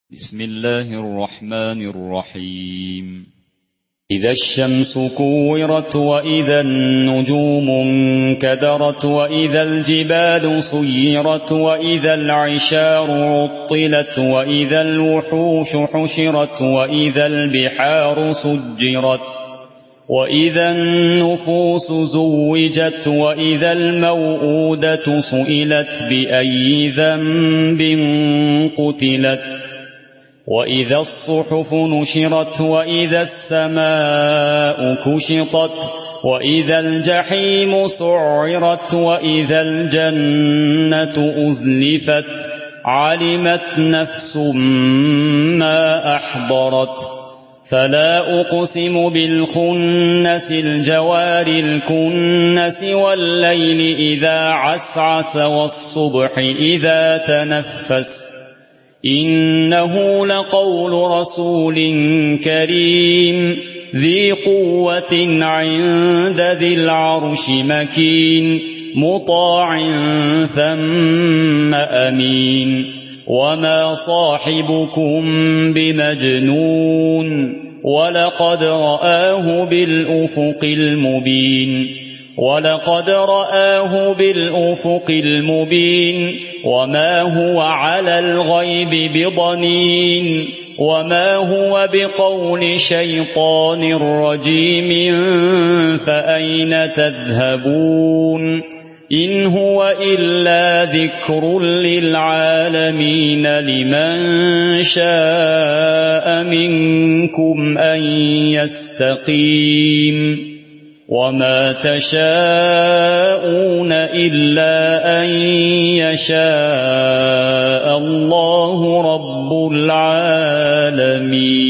بسم الله الرحمن الرحيم. إذا الشمس كورت وإذا النجوم انكدرت وإذا الجبال سيرت وإذا العشار عطلت وإذا الوحوش حشرت وإذا البحار سجرت وإذا النفوس زوجت وإذا الموءودة سئلت بأي ذنب قتلت وإذا الصحف نشرت وإذا السماء كشطت وإذا الجحيم سعرت وإذا الجنة أزلفت علمت نفس ما أحضرت فلا أقسم بالخنس الجوار الكنس والليل إذا عسعس والصبح إذا تنفس إنه لقول رسول كريم ذي قوة عند ذي العرش مكين مطاع ثم أمين وما صاحبكم بمجنون ولقد رآه بالأفق المبين وما هو على الغيب بضنين وما هو بقول شيطان رجيم فأين تذهبون إن هو إلا ذكر للعالمين لمن شاء منكم أن يستقيم وما تشاءون إلا أن يشاء الله رب العالمين.